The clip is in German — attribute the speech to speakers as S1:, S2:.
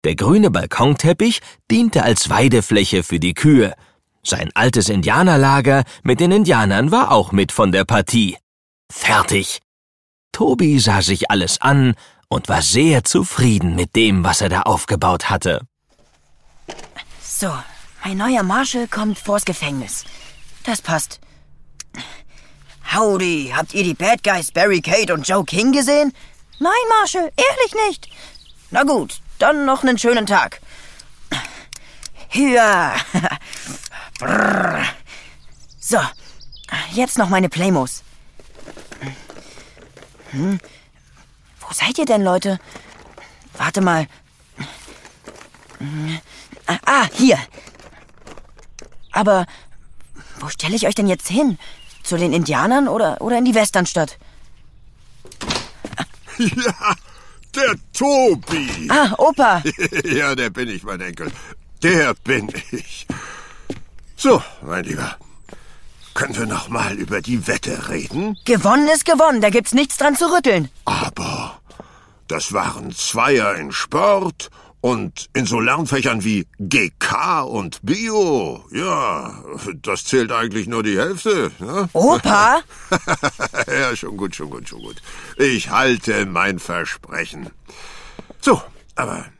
S1: Der grüne Balkonteppich diente als Weidefläche für die Kühe. Sein altes Indianerlager mit den Indianern war auch mit von der Partie. Fertig. Tobi sah sich alles an und war sehr zufrieden mit dem, was er da aufgebaut hatte.
S2: So, mein neuer Marshal kommt vors Gefängnis. Das passt. Howdy, habt ihr die Bad Guys Barry Kate und Joe King gesehen? Nein, Marshal, ehrlich nicht. Na gut, dann noch einen schönen Tag. Hier. So, jetzt noch meine Playmos. Wo seid ihr denn, Leute? Warte mal. Hier. Aber wo stelle ich euch denn jetzt hin? Zu den Indianern oder in die Westernstadt?
S3: Ja, der Tobi.
S2: Opa.
S3: Ja, der bin ich, mein Enkel. Der bin ich. So, mein Lieber. Können wir noch mal über die Wette reden?
S2: Gewonnen ist gewonnen, da gibt's nichts dran zu rütteln.
S3: Aber das waren Zweier in Sport und in so Lernfächern wie GK und Bio. Ja, das zählt eigentlich nur die Hälfte. Ne?
S2: Opa?
S3: Ja, schon gut. Ich halte mein Versprechen. So, aber